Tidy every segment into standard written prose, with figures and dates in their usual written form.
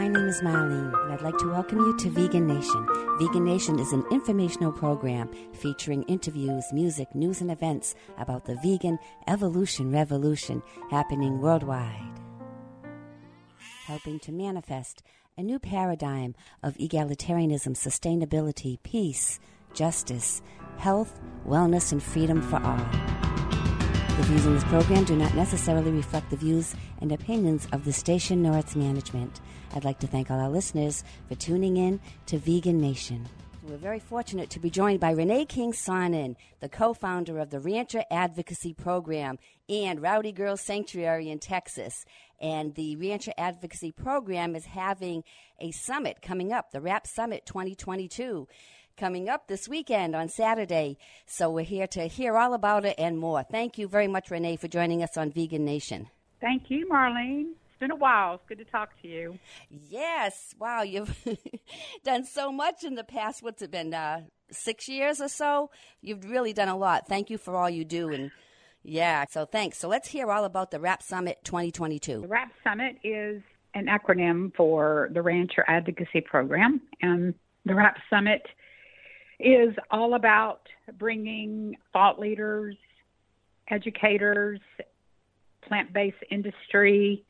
name is Marlene, and I'd like to welcome you to Vegan Nation. Vegan Nation is an informational program featuring interviews, music, news, and events about the vegan evolution revolution happening worldwide, helping to manifest a new paradigm of egalitarianism, sustainability, peace, justice, health, wellness, and freedom for all. The views in this program do not necessarily reflect the views and opinions of the station nor its management. I'd like to thank all our listeners for tuning in to Vegan Nation. We're very fortunate to be joined by Renee King Sonnen, the co-founder of the Rancher Advocacy Program and Rowdy Girls Sanctuary in Texas. And the Rancher Advocacy Program is having a summit coming up, the RAP Summit 2022. Coming up this weekend on Saturday. So we're here to hear all about it and more. Thank you very much, Renee, for joining us on Vegan Nation. Thank you, Marlene. It's been a while. It's good to talk to you. Yes. Wow, you've done so much in the past. What's it been, 6 years or so? You've really done a lot. Thank you for all you do. And yeah, so thanks. So let's hear all about the RAP Summit 2022. The RAP Summit is an acronym for the Rancher Advocacy Program. And the RAP Summit is all about bringing thought leaders, educators, plant-based industry,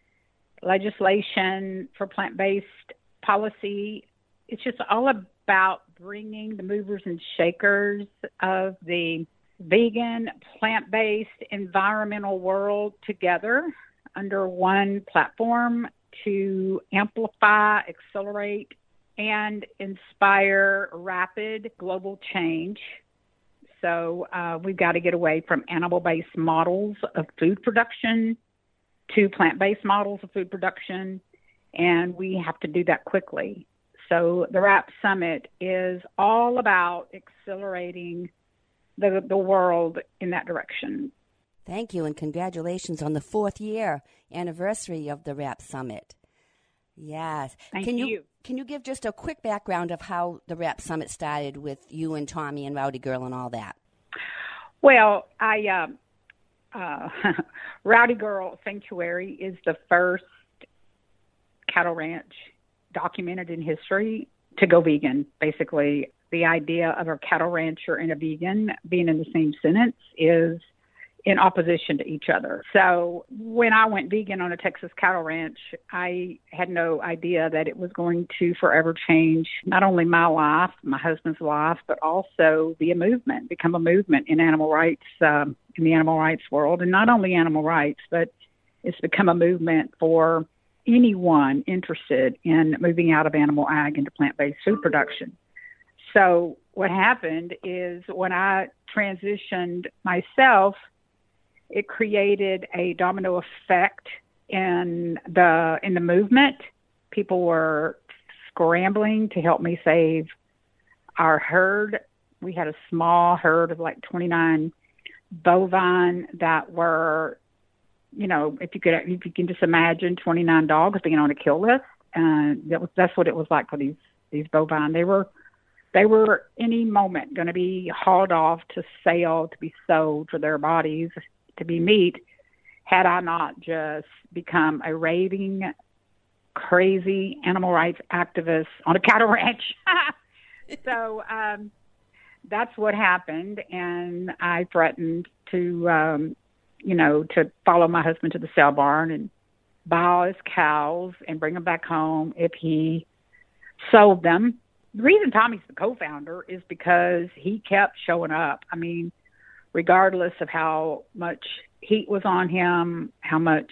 legislation for plant-based policy. It's just all about bringing the movers and shakers of the vegan, plant-based, environmental world together under one platform to amplify, accelerate, and inspire rapid global change. So we've got to get away from animal-based models of food production to plant-based models of food production, and we have to do that quickly. So the RAP Summit is all about accelerating the world in that direction. Thank you, and congratulations on the 4th year anniversary of the RAP Summit. Yes. Thank you. Can you give just a quick background of how the RAP Summit started with you and Tommy and Rowdy Girl and all that? Well, Rowdy Girl Sanctuary is the first cattle ranch documented in history to go vegan. Basically, the idea of a cattle rancher and a vegan being in the same sentence is in opposition to each other. So when I went vegan on a Texas cattle ranch, I had no idea that it was going to forever change not only my life, my husband's life, but also be a movement, become a movement in animal rights, in the animal rights world. And not only animal rights, but it's become a movement for anyone interested in moving out of animal ag into plant-based food production. So what happened is when I transitioned myself, it created a domino effect in the movement. People were scrambling to help me save our herd. We had a small herd of like 29 bovine that were, if you can just imagine 29 dogs being on a kill list. That's what it was like for these bovine. They were any moment going to be hauled off to sale, to be sold for their bodies, to be meat, had I not just become a raving, crazy animal rights activist on a cattle ranch. So that's what happened, and I threatened to follow my husband to the sale barn and buy all his cows and bring them back home if he sold them. The reason Tommy's the co-founder is because he kept showing up. I mean, regardless of how much heat was on him, how much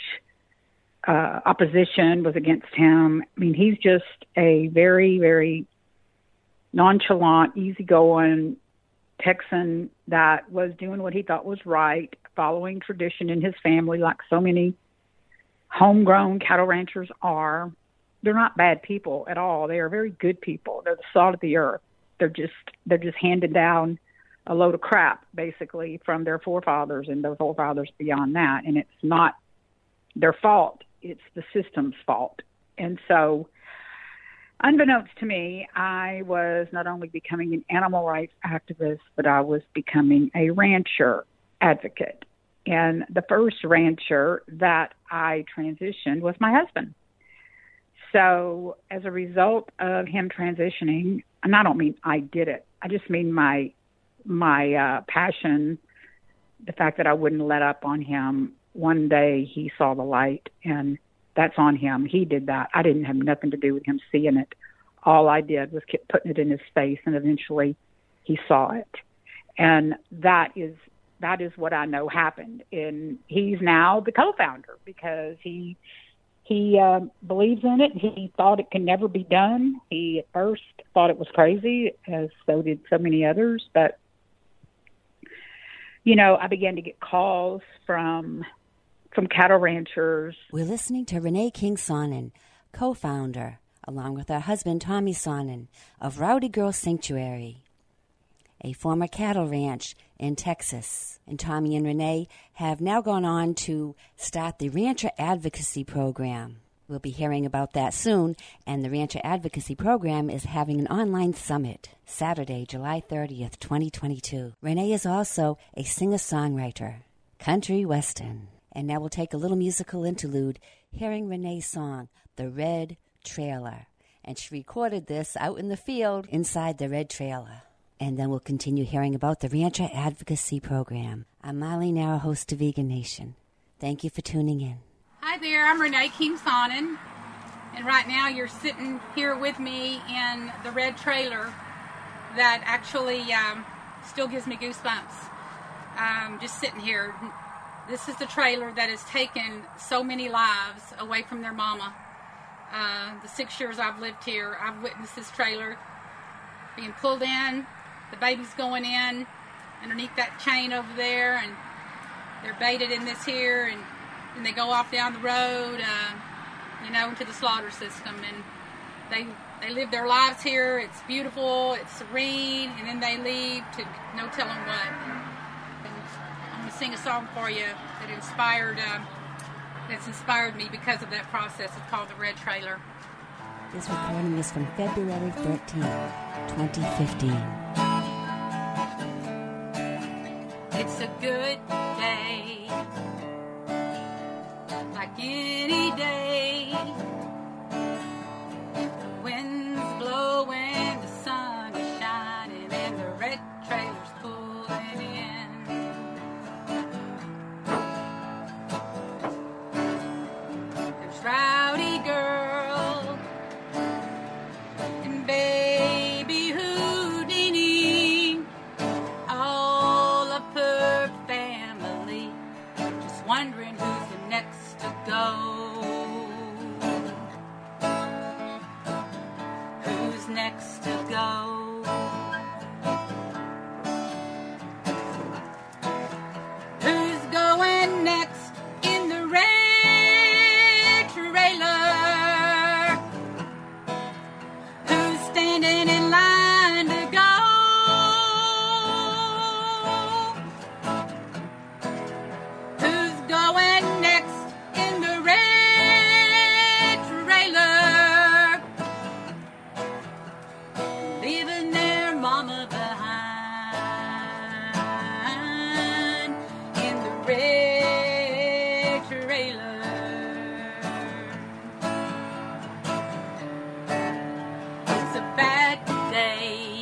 opposition was against him. I mean, he's just a very, very nonchalant, easygoing Texan that was doing what he thought was right, following tradition in his family like so many homegrown cattle ranchers are. They're not bad people at all. They are very good people. They're the salt of the earth. They're just handed down a load of crap, basically, from their forefathers and their forefathers beyond that. And it's not their fault. It's the system's fault. And so, unbeknownst to me, I was not only becoming an animal rights activist, but I was becoming a rancher advocate. And the first rancher that I transitioned was my husband. So as a result of him transitioning, and I don't mean I did it, I just mean my passion, the fact that I wouldn't let up on him. One day he saw the light, and that's on him. He did that. I didn't have nothing to do with him seeing it. All I did was keep putting it in his face, and eventually he saw it. And that is what I know happened. And he's now the co-founder because he believes in it. He thought it could never be done. He at first thought it was crazy, as so did so many others. But, you know, I began to get calls from cattle ranchers. We're listening to Renee King Sonnen, co-founder, along with her husband Tommy Sonnen, of Rowdy Girl Sanctuary, a former cattle ranch in Texas. And Tommy and Renee have now gone on to start the Rancher Advocacy Program. We'll be hearing about that soon, and the Rancher Advocacy Program is having an online summit Saturday, July 30th, 2022. Renee is also a singer-songwriter, country western. And now we'll take a little musical interlude, hearing Renee's song, The Red Trailer. And she recorded this out in the field inside the Red Trailer. And then we'll continue hearing about the Rancher Advocacy Program. I'm Marlene Arrow, host of Vegan Nation. Thank you for tuning in. Hi there, I'm Renee King Sonnen. And right now you're sitting here with me in the Red Trailer that actually still gives me goosebumps. Just sitting here. This is the trailer that has taken so many lives away from their mama. The 6 years I've lived here, I've witnessed this trailer being pulled in, the baby's going in underneath that chain over there, and they're baited in this here, and then they go off down the road, into the slaughter system, and they live their lives here. It's beautiful, it's serene, and then they leave to no telling what. Sing a song for you that's inspired me because of that process. It's called The Red Trailer. This recording is from February 13th, 2015. It's a good day, like any day. The wind's blowing, the sun is shining, and the red trailer's pulling in. Rowdy girl and baby Houdini, all of her family, just wondering who's the next to go. Who's next to go? Who's going next in the red trailer? Who's standing in line to go? Who's going next in the red trailer? Leaving their mama behind in the red trailer. It's a bad day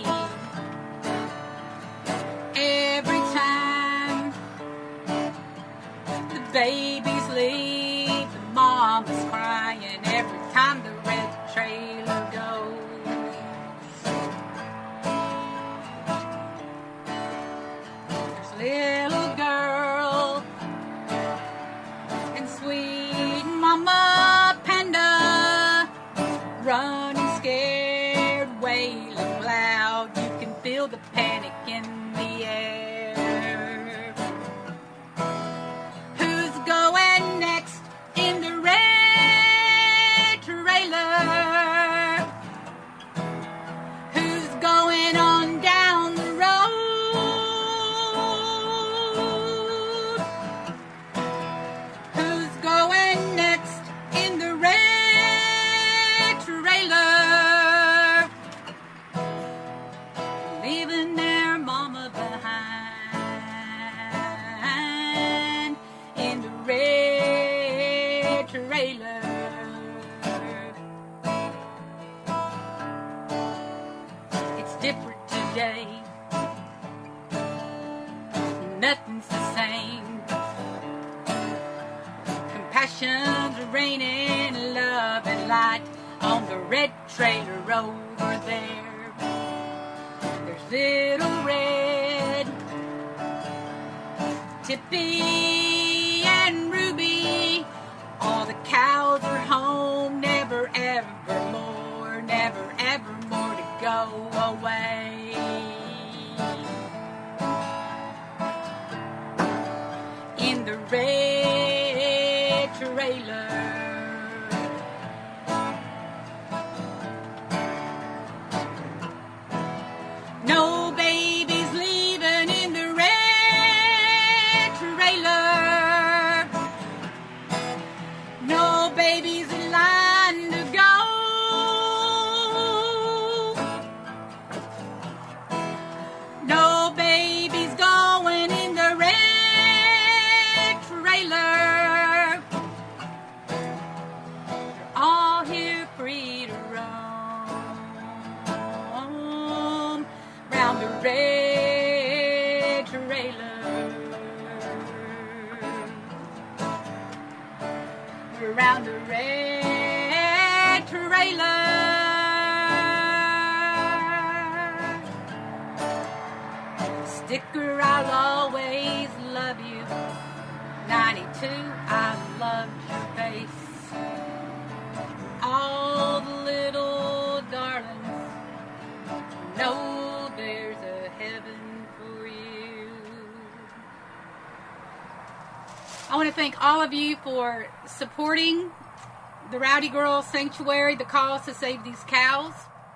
every time the babies leave. The mama's crying every time the red trailer goes. There's a little girl and sweet mama panda running scared, wailing loud. You can feel the panic in the air. Who's going next in the red trailer? Who's going on down the road? Who's going next in day. Nothing's the same. Compassion's raining, love and light on the red trailer over there. There's little red Tippy and Ruby. All the cows are home, never ever more to go away. In the red trailer, no babies leaving in the red trailer, no babies in line to go, no babies going in the red trailer. They're all here free to roam round the red trailer, around the red trailer. Sticker, I'll always love you. 92, I loved your face. All the little darlings know there's a heaven for you. I want to thank all of you for supporting the Rowdy Girl Sanctuary, the cause to save these cows.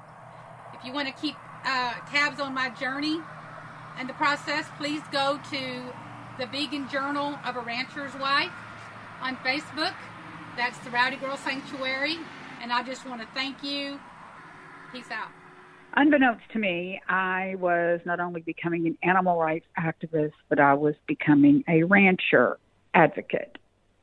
If you want to keep tabs on my journey and the process, please go to the Vegan Journal of a Rancher's Wife on Facebook. That's the Rowdy Girl Sanctuary. And I just want to thank you. Peace out. Unbeknownst to me, I was not only becoming an animal rights activist, but I was becoming a rancher advocate.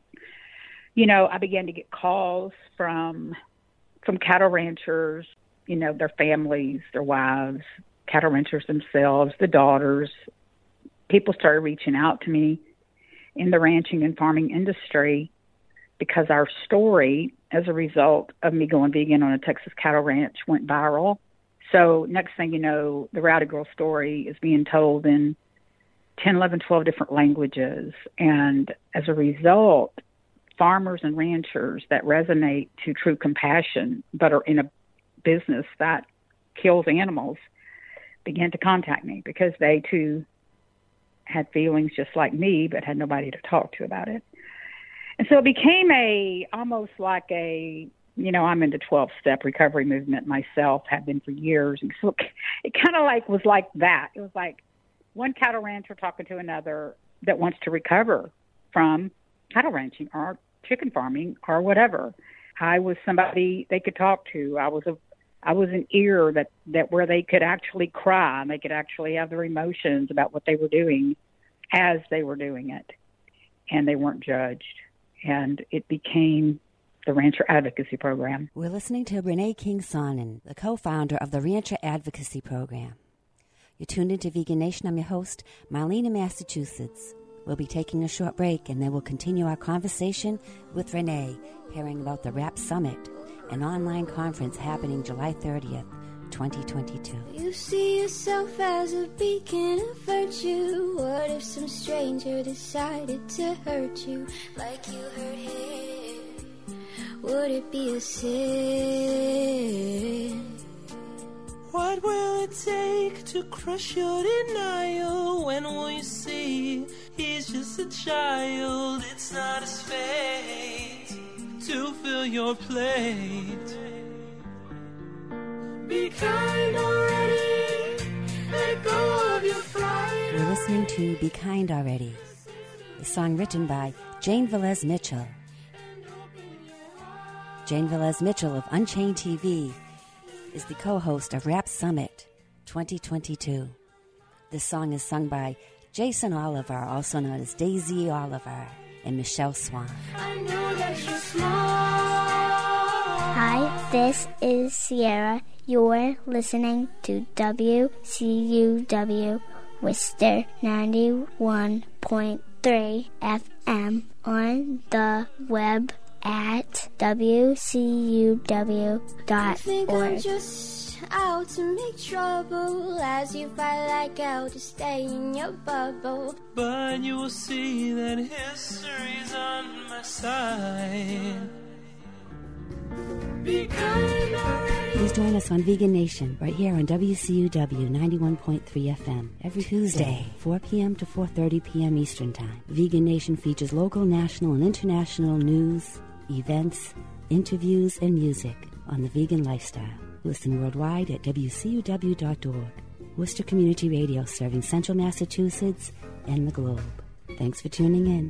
You know, I began to get calls from cattle ranchers, you know, their families, their wives, cattle ranchers themselves, the daughters. People started reaching out to me in the ranching and farming industry because our story, as a result of me going vegan on a Texas cattle ranch, went viral. So next thing you know, the Rowdy Girl story is being told in 10, 11, 12 different languages. And as a result, farmers and ranchers that resonate to true compassion but are in a business that kills animals began to contact me because they too had feelings just like me but had nobody to talk to about it. And so it became almost like a, you know, I'm into 12-step recovery movement myself, have been for years. And so it kind of like was like that. It was like one cattle rancher talking to another that wants to recover from cattle ranching or chicken farming or whatever. I was somebody they could talk to. I was an ear that where they could actually cry and they could actually have their emotions about what they were doing as they were doing it. And they weren't judged. And it became the Rancher Advocacy Program. We're listening to Renee King Sonnen, the co-founder of the Rancher Advocacy Program. You're tuned into Vegan Nation. I'm your host, Marlene in Massachusetts. We'll be taking a short break, and then we'll continue our conversation with Renee, hearing about the RAP Summit, an online conference happening July 30th, 2022. You see yourself as a beacon of virtue. What if some stranger decided to hurt you like you hurt him? Would it be a sin? What will it take to crush your denial? When will you see he's just a child? It's not his fate to fill your plate. Be kind already, let go of your pride. We're listening to Be Kind Already, the song written by Jane Velez Mitchell. Jane Velez Mitchell of Unchained TV is the co-host of RAP Summit 2022. This song is sung by Jason Oliver, also known as Daisy Oliver, and Michelle Swan. I know that you're smart. Hi, this is Sierra. You're listening to WCUW Worcester 91.3 FM on the web at wcuw.org. I think I'm just out to make trouble as you fight like hell to stay in your bubble. But you will see that history's on my side. Be kind already. Please join us on Vegan Nation right here on WCUW 91.3 FM every Tuesday, 4 p.m. to 4:30 p.m. Eastern Time. Vegan Nation features local, national, and international news, events, interviews, and music on the vegan lifestyle. Listen worldwide at WCUW.org. Worcester Community Radio, serving Central Massachusetts and the globe. Thanks for tuning in.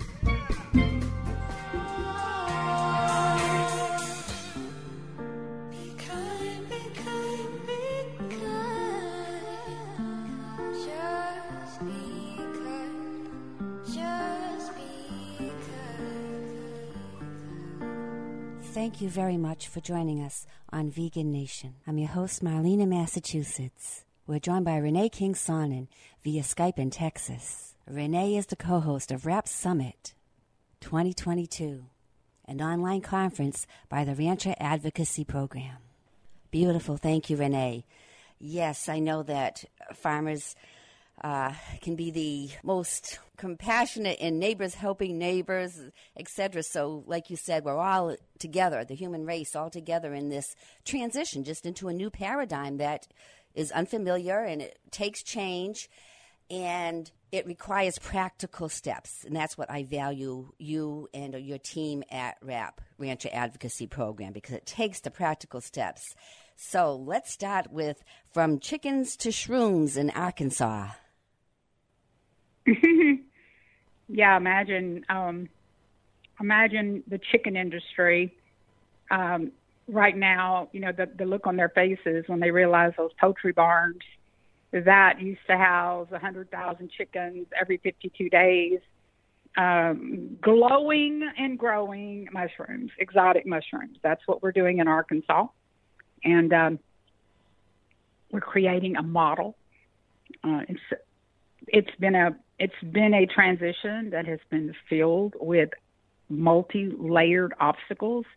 Thank you very much for joining us on Vegan Nation. I'm your host, Marlene in Massachusetts. We're joined by Renee King Sonnen via Skype in Texas. Renee is the co-host of Rap Summit 2022, an online conference by the Rancher Advocacy Program. Beautiful. Thank you, Renee. Yes, I know that farmers can be the most compassionate and neighbors helping neighbors, etc. So like you said, we're all together, the human race, all together in this transition just into a new paradigm that is unfamiliar, and it takes change, and it requires practical steps. And that's what I value you and your team at RAP, Rancher Advocacy Program, because it takes the practical steps. So let's start with From Chickens to Shrooms in Arkansas. Yeah, imagine the chicken industry right now. You know, the look on their faces when they realize those poultry barns that used to house 100,000 chickens every 52 days, glowing and growing mushrooms, exotic mushrooms. That's what we're doing in Arkansas, and we're creating a model. It's been a transition that has been filled with multi-layered obstacles.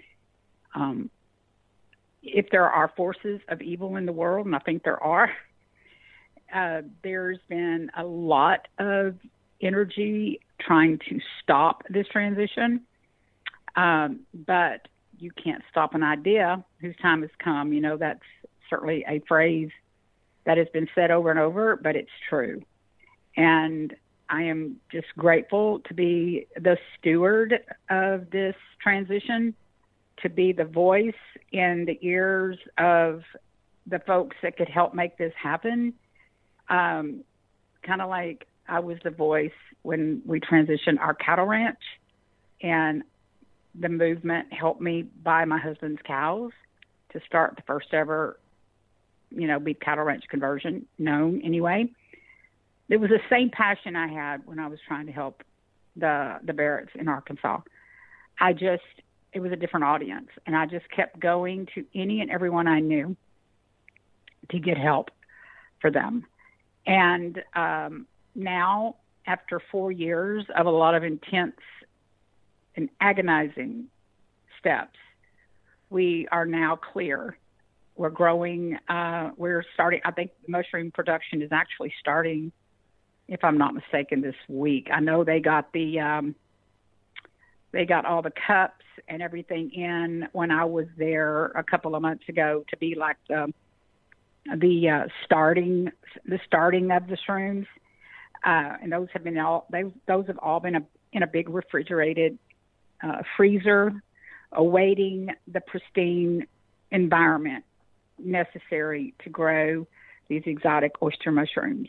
If there are forces of evil in the world, and I think there are, there's been a lot of energy trying to stop this transition. But you can't stop an idea whose time has come. You know, that's certainly a phrase that has been said over and over, but it's true. And I am just grateful to be the steward of this transition, to be the voice in the ears of the folks that could help make this happen. Kind of like I was the voice when we transitioned our cattle ranch, and the movement helped me buy my husband's cows to start the first ever, beef cattle ranch conversion known anyway. It was the same passion I had when I was trying to help the Barretts in Arkansas. It was a different audience, and I just kept going to any and everyone I knew to get help for them. And now, after 4 years of a lot of intense and agonizing steps, we are now clear. We're growing. We're starting. I think mushroom production is actually starting, if I'm not mistaken, this week. I know they got all the cups and everything in when I was there a couple of months ago to be like the starting of the shrooms. And those have all been in a big refrigerated freezer, awaiting the pristine environment necessary to grow these exotic oyster mushrooms.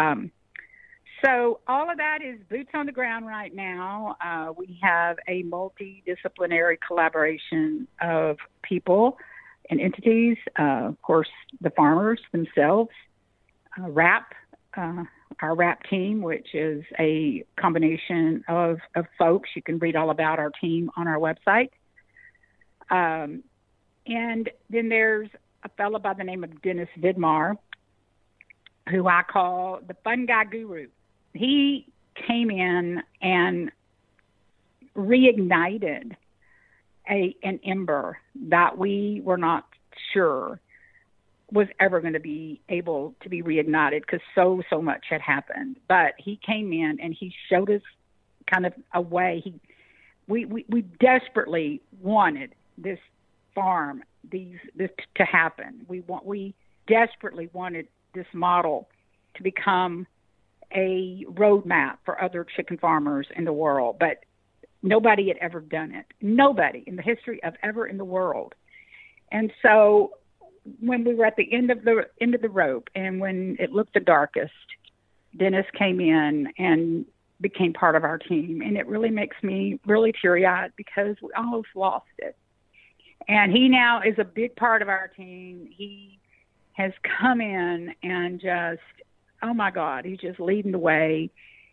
So all of that is boots on the ground right now. We have a multidisciplinary collaboration of people and entities, of course, the farmers themselves, RAP, our RAP team, which is a combination of folks. You can read all about our team on our website. And then there's a fellow by the name of Dennis Vidmar, who I call the fun guy guru. He came in and reignited an ember that we were not sure was ever going to be able to be reignited because so much had happened. But he came in and he showed us kind of a way. We desperately wanted this farm, this to happen. We desperately wanted this model to become a roadmap for other chicken farmers in the world, but nobody had ever done it. Nobody in the history of ever in the world. And so when we were at the end of the rope and when it looked the darkest, Dennis came in and became part of our team. And it really makes me really teary-eyed because we almost lost it. And he now is a big part of our team. He has come in and just, oh my God, he's just leading the way,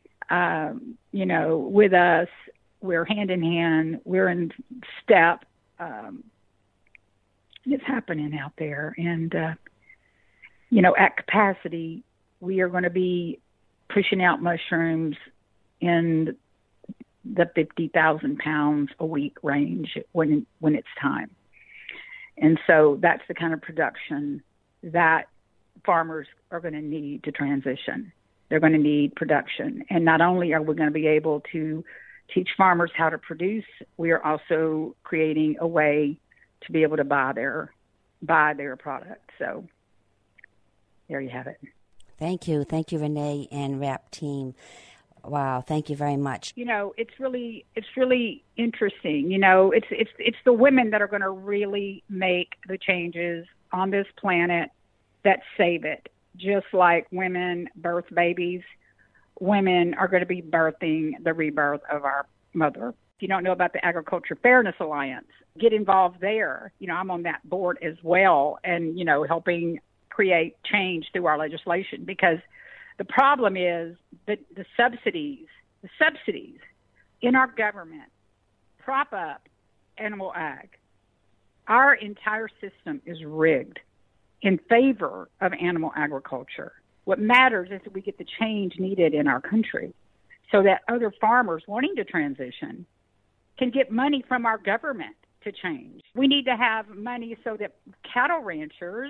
with us. We're hand in hand. We're in step. It's happening out there. And, at capacity, we are going to be pushing out mushrooms in the 50,000 pounds a week range when it's time. And so that's the kind of production that farmers are going to need to transition. They're going to need production. And not only are we going to be able to teach farmers how to produce, we are also creating a way to be able to buy their product. So there you have it. Thank you, Renee and RAP team. Wow, thank you very much. It's really interesting. It's the women that are going to really make the changes on this planet that save it. Just like women birth babies, women are going to be birthing the rebirth of our mother. If you don't know about the Agriculture Fairness Alliance, get involved there. I'm on that board as well and, helping create change through our legislation because the problem is that the subsidies in our government prop up animal ag. Our entire system is rigged in favor of animal agriculture. What matters is that we get the change needed in our country so that other farmers wanting to transition can get money from our government to change. We need to have money so that cattle ranchers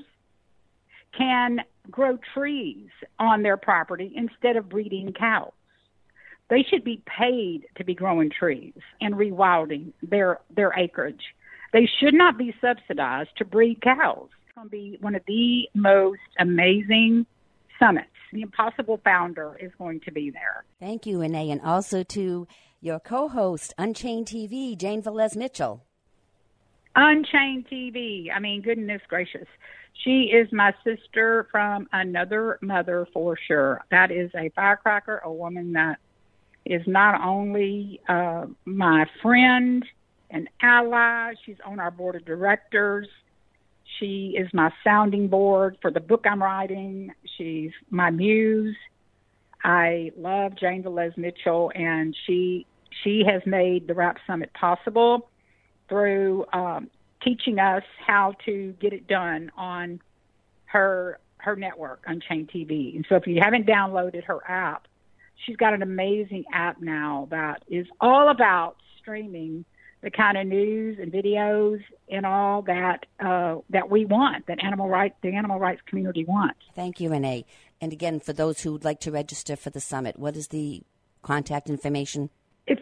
can grow trees on their property instead of breeding cows. They should be paid to be growing trees and rewilding their acreage. They should not be subsidized to breed cows. It's going to be one of the most amazing summits. The Impossible founder is going to be there. Thank you, Renee, and also to your co-host, Unchained TV, Jane Velez Mitchell. Unchained TV. I mean, goodness gracious. She is my sister from another mother for sure. That is a firecracker, a woman that is not only my friend and ally, she's on our board of directors. She is my sounding board for the book I'm writing. She's my muse. I love Jane Velez Mitchell, and she has made the RAP Summit possible through teaching us how to get it done on her network, Unchained TV. And so if you haven't downloaded her app, she's got an amazing app now that is all about streaming the kind of news and videos and all that that we want, that the animal rights community wants. Thank you, Renee. And again, for those who would like to register for the summit, what is the contact information? It's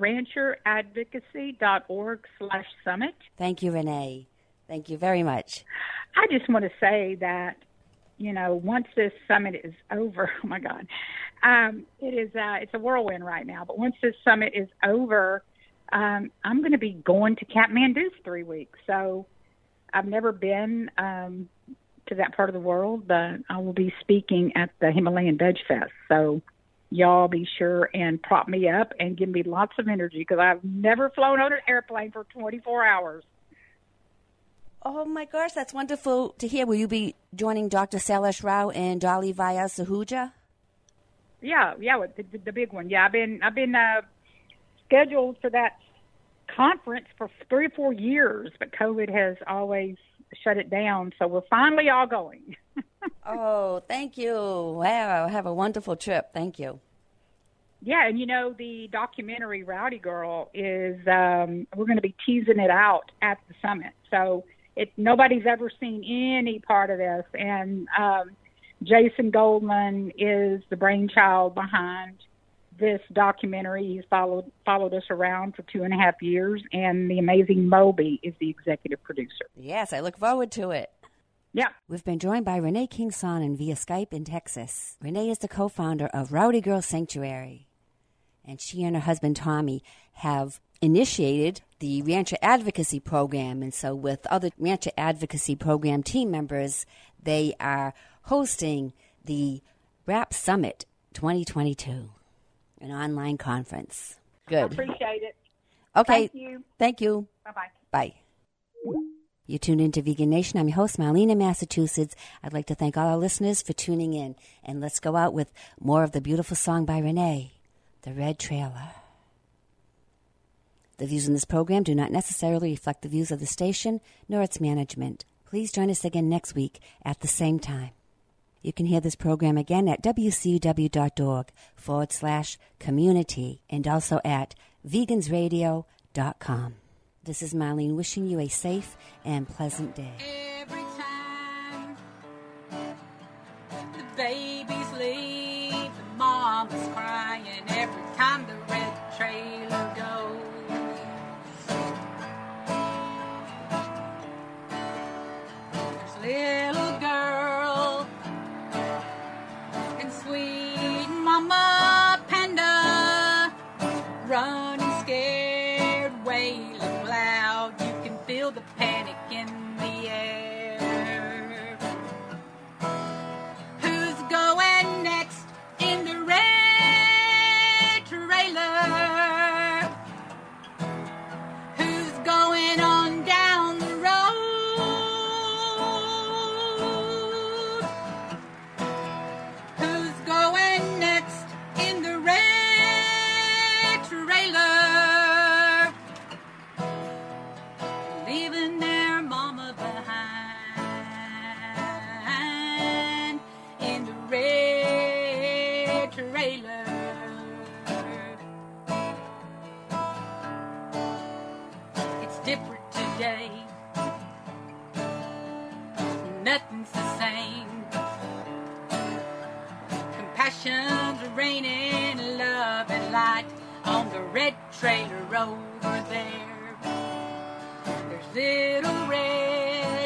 rancheradvocacy.org/summit. Thank you, Renee. Thank you very much. I just want to say that, once this summit is over, oh my God, it's a whirlwind right now. But once this summit is over, I'm going to be going to Kathmandu for 3 weeks. So I've never been to that part of the world, but I will be speaking at the Himalayan Veg Fest. So y'all be sure and prop me up and give me lots of energy because I've never flown on an airplane for 24 hours. Oh, my gosh, that's wonderful to hear. Will you be joining Dr. Sailesh Rao and Dolly Vyas Sahuja? Yeah, the big one. Yeah, I've been scheduled for that conference for 3 or 4 years, but COVID has always shut it down. So we're finally all going. Oh, thank you. Wow, have a wonderful trip. Thank you. Yeah, and the documentary Rowdy Girl is, we're going to be teasing it out at the summit. So nobody's ever seen any part of this. And Jason Goldman is the brainchild behind this documentary. He's followed us around for 2.5 years, and the amazing Moby is the executive producer. Yes, I look forward to it. Yeah. We've been joined by Renee King Sonnen via Skype in Texas. Renee is the co-founder of Rowdy Girl Sanctuary, and she and her husband Tommy have initiated the Rancher Advocacy Program, and so with other Rancher Advocacy Program team members, they are hosting the RAP Summit 2022, an online conference. Good. I appreciate it. Okay. Thank you. Thank you. Bye-bye. Bye. You tuned into Vegan Nation. I'm your host, Marlene in Massachusetts. I'd like to thank all our listeners for tuning in. And let's go out with more of the beautiful song by Renee, The Red Trailer. The views in this program do not necessarily reflect the views of the station nor its management. Please join us again next week at the same time. You can hear this program again at wcuw.org/community and also at vegansradio.com. This is Marlene wishing you a safe and pleasant day. Every time the babies leave, the mama's crying. Every time the red trailer goes, there's little girl and sweet mama panda running scared, wailing loud. You can feel the panic in the air. Who's going next in the red trailer? Who's going on down the road? Who's going next in the red trailer? Leaving their mama behind in the red trailer. It's different today. Nothing's the same. Compassion's reigning, love and light on the red trailer over there. There's little red,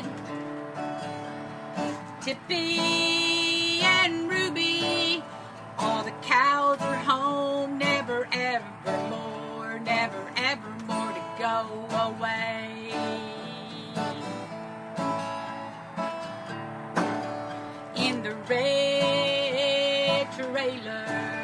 Tippy and Ruby. All the cows are home, never ever more to go away. In the red trailer.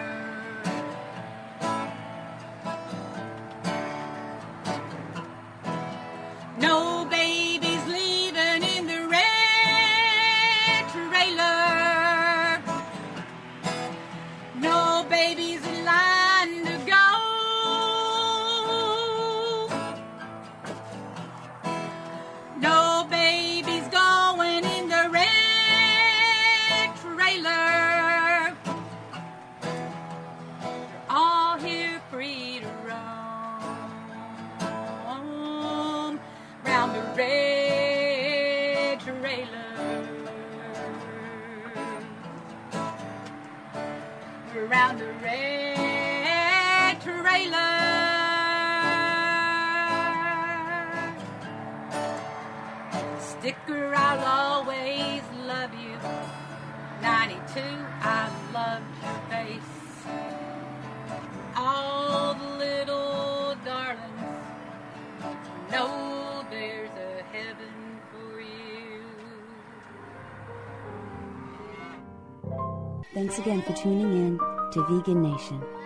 No babies leaving in the red trailer. No babies in line to go. No babies going in the red trailer. They're all here free to roam round the red trailer. Around the red trailer. Sticker, I'll always love you. 92, I love your face. All the little darlings know there's a heaven for you. Thanks again for tuning in to Vegan Nation.